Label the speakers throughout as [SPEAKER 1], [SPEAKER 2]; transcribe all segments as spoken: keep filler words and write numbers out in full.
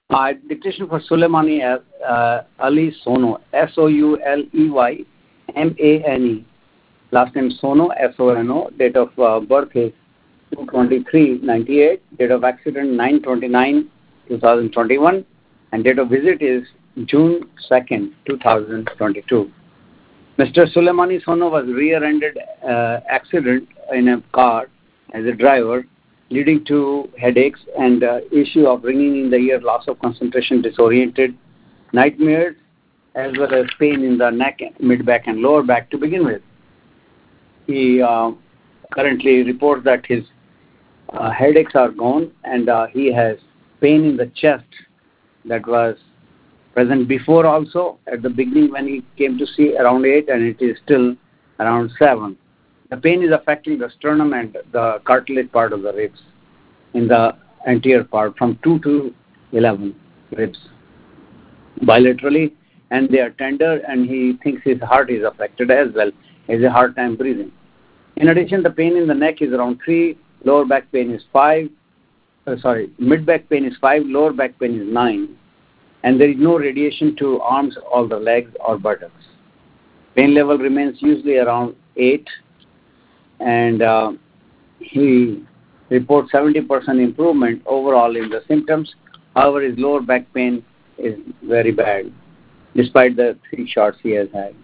[SPEAKER 1] Uh, dictation for Soleimani as uh, Ali Sono, S O U L E Y M A N E. Last name Sono, S O N O. Date of uh, birth is two twenty-three ninety-eight. Date of accident nine twenty-nine twenty twenty-one. And date of visit is June second, two thousand twenty-two. Mister Soleimani Sono was rear-ended uh, accident in a car as a driver, leading to headaches and uh, issue of ringing in the ear, loss of concentration, disoriented, nightmares, as well as pain in the neck, mid-back, and lower back to begin with. He uh, currently reports that his uh, headaches are gone and uh, he has pain in the chest that was present before also at the beginning when he came to see around eight, and it is still around seven. The pain is affecting the sternum and the cartilage part of the ribs in the anterior part from two to eleven ribs bilaterally, and they are tender, and he thinks his heart is affected as well. He has a hard time breathing. In addition, the pain in the neck is around three, lower back pain is five, uh, sorry, mid back pain is five, lower back pain is nine, and there is no radiation to arms or the legs or buttocks. Pain level remains usually around eight, and uh, he reports seventy percent improvement overall in the symptoms. However, his lower back pain is very bad, despite the three shots he has had.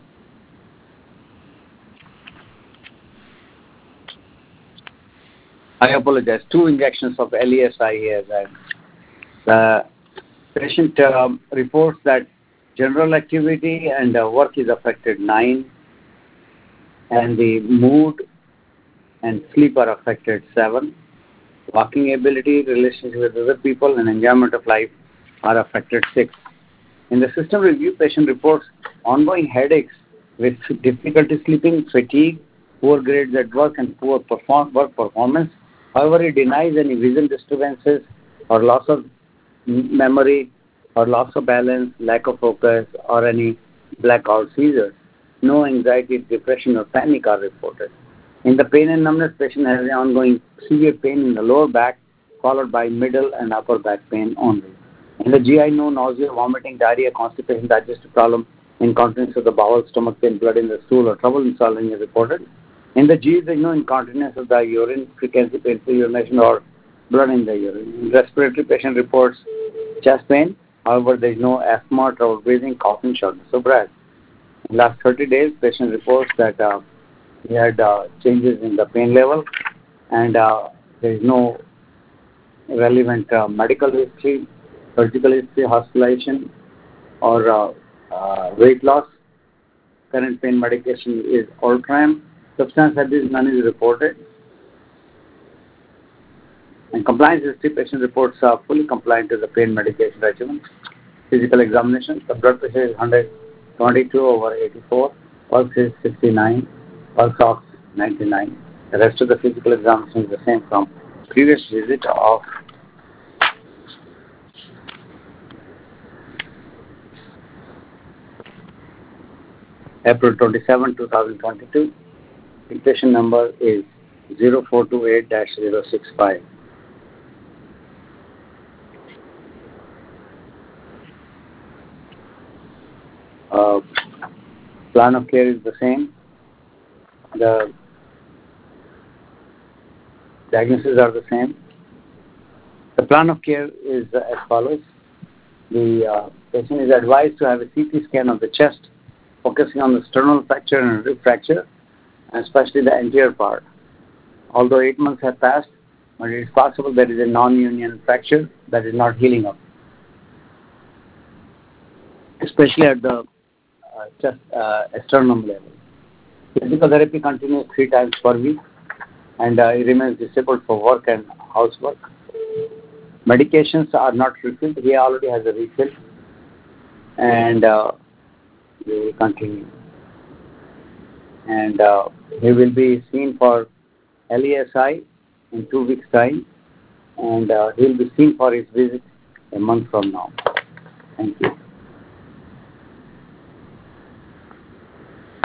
[SPEAKER 1] I apologize. Two injections of L E S I he has had. The patient um, reports that general activity and uh, work is affected nine, and the mood and sleep are affected seven. Walking ability, relationship with other people, and enjoyment of life are affected six. In the system review, patient reports ongoing headaches with difficulty sleeping, fatigue, poor grades at work, and poor perform- work performance. However, he denies any vision disturbances or loss of memory or loss of balance, lack of focus, or any blackout seizures. No anxiety, depression, or panic are reported. In the pain and numbness, patient has ongoing severe pain in the lower back, followed by middle and upper back pain only. In the G I, no nausea, vomiting, diarrhea, constipation, digestive problem, incontinence of the bowel, stomach pain, blood in the stool, or trouble in swallowing is reported. In the G, there is no incontinence of the urine, frequency, painful urination, or blood in the urine. In respiratory, patient reports chest pain. However, there is no asthma, trouble breathing, coughing, shortness of breath. In the last thirty days, patient reports that uh, he had uh, changes in the pain level, and uh, there is no relevant uh, medical history, surgical history, hospitalization, or uh, uh, weight loss. Current pain medication is Ultram. Substance abuse, none is reported. And compliance history, patient reports are fully compliant to the pain medication regimen. Physical examination, the blood pressure is one twenty-two over eighty-four, pulse is sixty-nine, pulse ox ninety-nine. The rest of the physical examination is the same from previous visit of April twenty-seventh, twenty twenty-two. Patient number is zero four two eight dash zero six five. Uh, plan of care is the same. The diagnoses are the same. The plan of care is uh, as follows. The uh, patient is advised to have a C T scan of the chest, focusing on the sternal fracture and rib fracture, and especially the anterior part. Although eight months have passed, but it is possible there is a non-union fracture that is not healing up, especially at the uh, chest uh, sternum level. Physical therapy continues three times per week, and uh, he remains disabled for work and housework. Medications are not refilled. He already has a refill, and uh, we will continue. And uh, he will be seen for L E S I in two weeks' time, and uh, he will be seen for his visit a month from now. Thank you.